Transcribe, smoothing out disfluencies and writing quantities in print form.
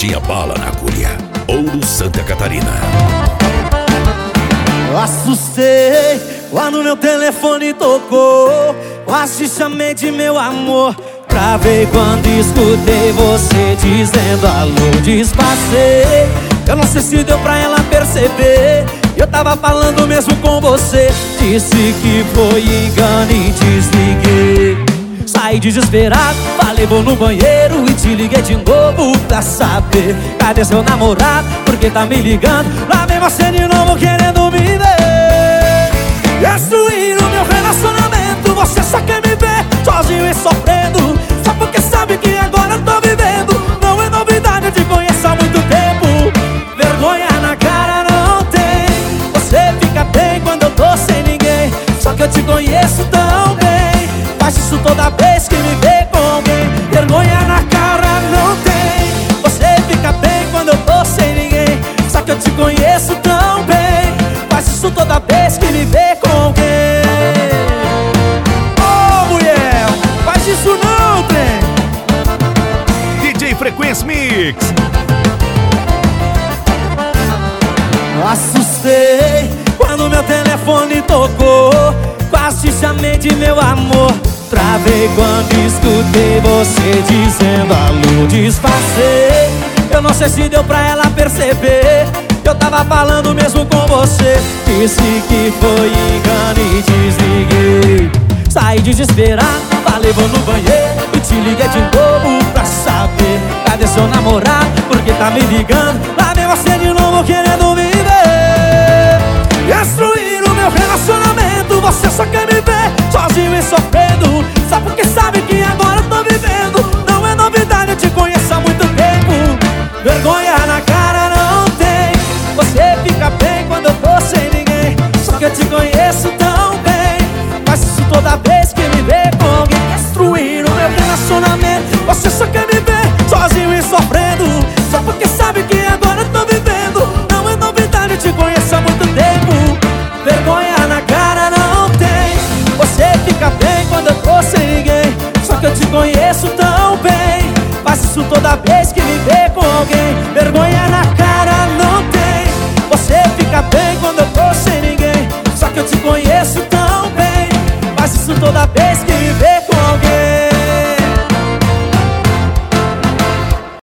tinha bala na agulha. Ouro, Santa Catarina. Eu assustei quando meu telefone tocou. Quase chamei de meu amor. Travei quando escutei você dizendo alô. Disfarcei, eu não sei se deu pra ela perceber. Eu tava falando mesmo com você. Disse que foi engano e desliguei. Saí desesperado, falei vou no banheiro e te liguei de novo pra saber cadê seu namorado, porque tá me ligando. Lá vem você de novo querendo me ver. Destruir o meu relacionamento. Você só quer me ver sozinho e sofrendo, só porque sabe que agora eu tô vivendo. Não é novidade, eu te conheço há muito tempo. Vergonha na cara não tem. Você fica bem quando eu tô sem ninguém, só que eu te conheço tão bem. Faz isso toda vez que me vê com alguém. Vergonha na cara não tem. Você fica bem quando eu tô sem ninguém, só que eu te conheço tão bem. Faz isso toda vez que me vê com alguém. Ô mulher, faz isso não, trem. DJ Frequência Mix. Assustei quando meu telefone tocou. Quase te chamei de meu amor. Travei quando escutei você dizendo alô. Disfarcei, eu não sei se deu pra ela perceber. Eu tava falando mesmo com você. Disse que foi engano e desliguei. Saí desesperado, falei vou no banheiro e te liguei de novo pra saber cadê seu namorado, porque tá me ligando. Lá vem você de novo querendo